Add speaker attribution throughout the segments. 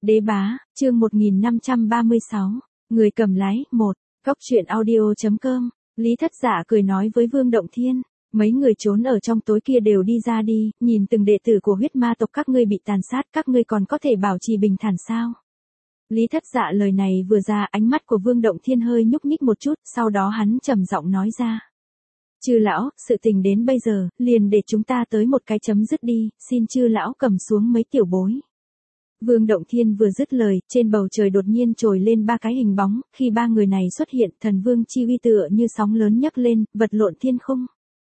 Speaker 1: Đế bá, chương 1536, người cầm lái, 1, góc truyện audio.com, Lý Thất Dạ cười nói với Vương Động Thiên, mấy người trốn ở trong tối kia đều đi ra đi, nhìn từng đệ tử của huyết ma tộc các ngươi bị tàn sát, các ngươi còn có thể bảo trì bình thản sao? Lý Thất Dạ lời này vừa ra, ánh mắt của Vương Động Thiên hơi nhúc nhích một chút, sau đó hắn trầm giọng nói ra. Chư lão, sự tình đến bây giờ, liền để chúng ta tới một cái chấm dứt đi, xin chư lão cầm xuống mấy tiểu bối. Vương Động Thiên vừa dứt lời, trên bầu trời đột nhiên trồi lên ba cái hình bóng, khi ba người này xuất hiện, thần vương chi uy tựa như sóng lớn nhấc lên, vật lộn thiên khung.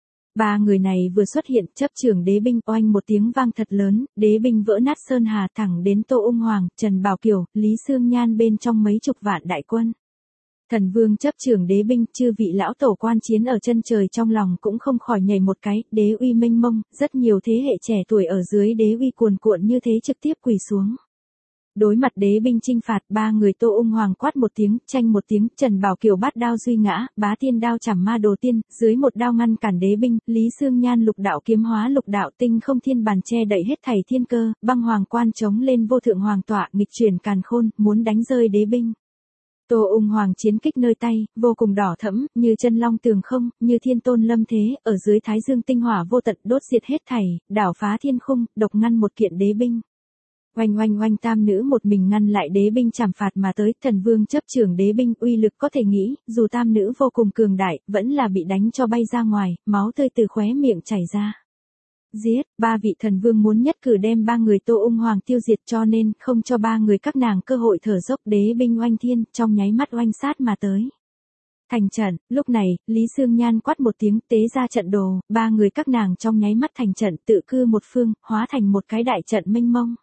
Speaker 1: Ba người này vừa xuất hiện, chấp trưởng đế binh, oanh một tiếng vang thật lớn, đế binh vỡ nát sơn hà thẳng đến Tô Ung Hoàng, Trần Bảo Kiều, Lý Xương Nhan bên trong mấy chục vạn đại quân. Thần vương chấp trưởng đế binh, chư vị lão tổ quan chiến ở chân trời trong lòng cũng không khỏi nhảy một cái, đế uy mênh mông, rất nhiều thế hệ trẻ tuổi ở dưới đế uy cuồn cuộn như thế trực tiếp quỳ xuống. Đối mặt đế binh chinh phạt, ba người Tô Ung Hoàng quát một tiếng, tranh một tiếng, Trần Bảo Kiều bát đao duy ngã, bá thiên đao chảm ma đồ tiên, dưới một đao ngăn cản đế binh, Lý Xương Nhan lục đạo kiếm hóa lục đạo tinh không thiên bàn che đậy hết thảy thiên cơ, băng hoàng quan chống lên vô thượng hoàng tọa, nghịch chuyển càn khôn, muốn đánh rơi đế binh. Tô Ung Hoàng chiến kích nơi tay, vô cùng đỏ thẫm, như chân long tường không, như thiên tôn lâm thế, ở dưới thái dương tinh hỏa vô tận đốt diệt hết thảy, đảo phá thiên khung, độc ngăn một kiện đế binh. Oanh oanh oanh, tam nữ một mình ngăn lại đế binh chảm phạt mà tới, thần vương chấp trưởng đế binh uy lực có thể nghĩ, dù tam nữ vô cùng cường đại, vẫn là bị đánh cho bay ra ngoài, máu tươi từ khóe miệng chảy ra. Giết, ba vị thần vương muốn nhất cử đem ba người Tô Ung Hoàng tiêu diệt cho nên không cho ba người các nàng cơ hội thở dốc, đế binh oanh thiên, trong nháy mắt oanh sát mà tới. Thành trận, lúc này, Lý Xương Nhan quát một tiếng tế ra trận đồ, ba người các nàng trong nháy mắt thành trận tự cư một phương, hóa thành một cái đại trận mênh mông.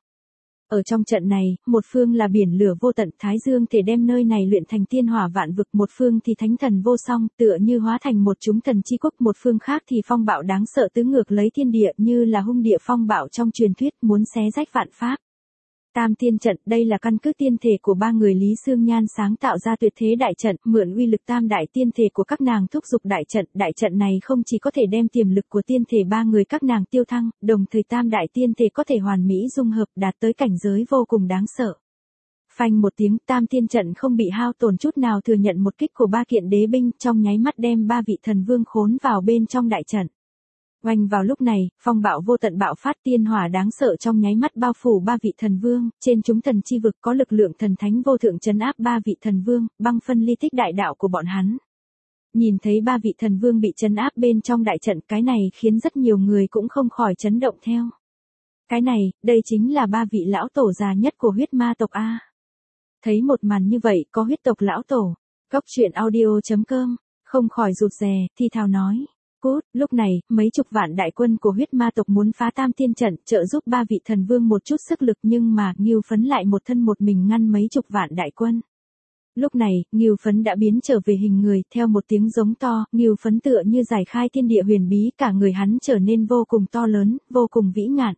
Speaker 1: Ở trong trận này, một phương là biển lửa vô tận, Thái Dương thể đem nơi này luyện thành tiên hỏa vạn vực, một phương thì thánh thần vô song, tựa như hóa thành một chúng thần chi quốc, một phương khác thì phong bạo đáng sợ tứ ngược lấy thiên địa, như là hung địa phong bạo trong truyền thuyết, muốn xé rách vạn pháp. Tam tiên trận, đây là căn cứ tiên thể của ba người Lý Xương Nhan sáng tạo ra tuyệt thế đại trận, mượn uy lực tam đại tiên thể của các nàng thúc giục đại trận này không chỉ có thể đem tiềm lực của tiên thể ba người các nàng tiêu thăng, đồng thời tam đại tiên thể có thể hoàn mỹ dung hợp, đạt tới cảnh giới vô cùng đáng sợ. Phanh một tiếng, tam tiên trận không bị hao tổn chút nào, thừa nhận một kích của ba kiện đế binh, trong nháy mắt đem ba vị thần vương khốn vào bên trong đại trận. Oanh vào lúc này, phong bạo vô tận bạo phát, tiên hỏa đáng sợ trong nháy mắt bao phủ ba vị thần vương, trên chúng thần chi vực có lực lượng thần thánh vô thượng trấn áp ba vị thần vương, băng phân ly tích đại đạo của bọn hắn. Nhìn thấy ba vị thần vương bị trấn áp bên trong đại trận, cái này khiến rất nhiều người cũng không khỏi chấn động theo. Cái này, đây chính là ba vị lão tổ già nhất của huyết ma tộc A. Thấy một màn như vậy, có huyết tộc lão tổ, góc truyện audio.com, không khỏi rụt rè, thi thào nói. Cút, lúc này, mấy chục vạn đại quân của huyết ma tộc muốn phá tam tiên trận, trợ giúp ba vị thần vương một chút sức lực, nhưng mà, Ngưu Phấn lại một thân một mình ngăn mấy chục vạn đại quân. Lúc này, Ngưu Phấn đã biến trở về hình người, theo một tiếng giống to, Ngưu Phấn tựa như giải khai thiên địa huyền bí, cả người hắn trở nên vô cùng to lớn, vô cùng vĩ ngạn.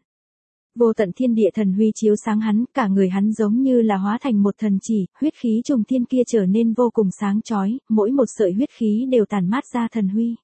Speaker 1: Vô tận thiên địa thần huy chiếu sáng hắn, cả người hắn giống như là hóa thành một thần chỉ, huyết khí trùng thiên kia trở nên vô cùng sáng chói, mỗi một sợi huyết khí đều tản mát ra thần huy.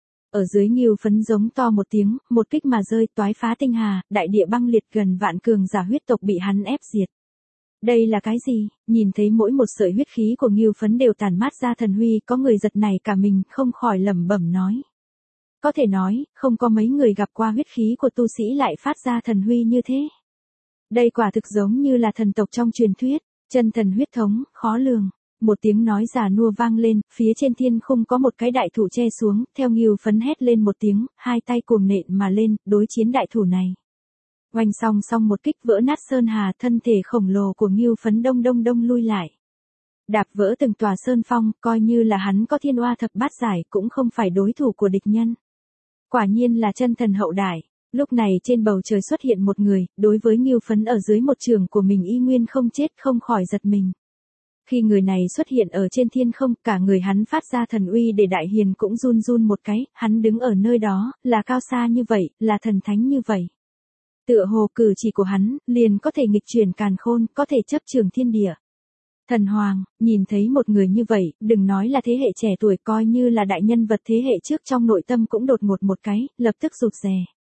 Speaker 1: Ở dưới Ngưu Phấn giống to một tiếng, một kích mà rơi, toái phá tinh hà, đại địa băng liệt, gần vạn cường giả huyết tộc bị hắn ép diệt. Đây là cái gì? Nhìn thấy mỗi một sợi huyết khí của Ngưu Phấn đều tản mát ra thần huy, có người giật nảy cả mình, không khỏi lẩm bẩm nói. Có thể nói, không có mấy người gặp qua huyết khí của tu sĩ lại phát ra thần huy như thế. Đây quả thực giống như là thần tộc trong truyền thuyết, chân thần huyết thống, khó lường. Một tiếng nói già nua vang lên, phía trên thiên khung có một cái đại thủ che xuống, theo Ngưu Phấn hét lên một tiếng, hai tay cuồng nện mà lên, đối chiến đại thủ này. Oanh song song một kích vỡ nát sơn hà, thân thể khổng lồ của Ngưu Phấn đông lui lại. Đạp vỡ từng tòa sơn phong, coi như là hắn có thiên oa thập bát giải, cũng không phải đối thủ của địch nhân. Quả nhiên là chân thần hậu đại. Lúc này trên bầu trời xuất hiện một người, đối với Ngưu Phấn ở dưới một trường của mình y nguyên không chết, không khỏi giật mình. Khi người này xuất hiện ở trên thiên không, cả người hắn phát ra thần uy để đại hiền cũng run run một cái, hắn đứng ở nơi đó, là cao xa như vậy, là thần thánh như vậy. Tựa hồ cử chỉ của hắn, liền có thể nghịch chuyển càn khôn, có thể chấp trường thiên địa. Thần Hoàng, nhìn thấy một người như vậy, đừng nói là thế hệ trẻ tuổi, coi như là đại nhân vật thế hệ trước trong nội tâm cũng đột ngột một cái, lập tức rụt rè.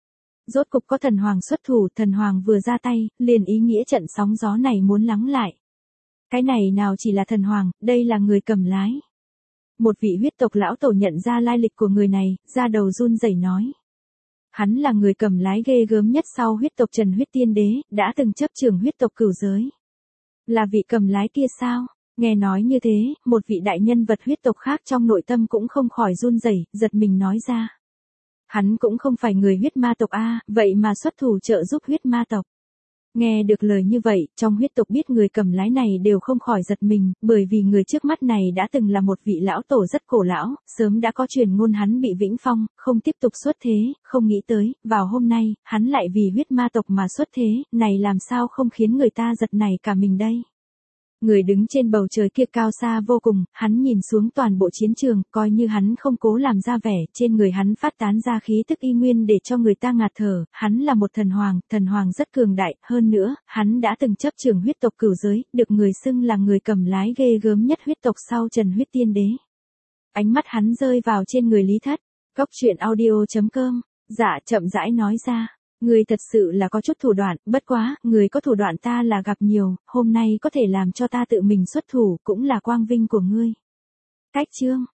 Speaker 1: Rốt cục có thần hoàng xuất thủ, thần hoàng vừa ra tay, liền ý nghĩa trận sóng gió này muốn lắng lại. Cái này nào chỉ là thần hoàng, đây là người cầm lái. Một vị huyết tộc lão tổ nhận ra lai lịch của người này, da đầu run rẩy nói. Hắn là người cầm lái ghê gớm nhất sau huyết tộc Trần Huyết Tiên Đế, đã từng chấp trưởng huyết tộc cửu giới. Là vị cầm lái kia sao? Nghe nói như thế, một vị đại nhân vật huyết tộc khác trong nội tâm cũng không khỏi run rẩy, giật mình nói ra. Hắn cũng không phải người huyết ma tộc a, vậy mà xuất thủ trợ giúp huyết ma tộc. Nghe được lời như vậy, trong huyết tộc biết người cầm lái này đều không khỏi giật mình, bởi vì người trước mắt này đã từng là một vị lão tổ rất cổ lão, sớm đã có truyền ngôn hắn bị vĩnh phong, không tiếp tục xuất thế, không nghĩ tới, vào hôm nay, hắn lại vì huyết ma tộc mà xuất thế, này làm sao không khiến người ta giật nảy cả mình đây. Người đứng trên bầu trời kia cao xa vô cùng, hắn nhìn xuống toàn bộ chiến trường, coi như hắn không cố làm ra vẻ, trên người hắn phát tán ra khí tức y nguyên để cho người ta ngạt thở, hắn là một thần hoàng rất cường đại, hơn nữa, hắn đã từng chấp trưởng huyết tộc cửu giới, được người xưng là người cầm lái ghê gớm nhất huyết tộc sau Trần Huyết Tiên Đế. Ánh mắt hắn rơi vào trên người Lý Thất, Cốc Truyện Audio.com, dạ chậm rãi nói ra. Người thật sự là có chút thủ đoạn, bất quá, người có thủ đoạn ta là gặp nhiều, hôm nay có thể làm cho ta tự mình xuất thủ, cũng là quang vinh của ngươi. Cách chương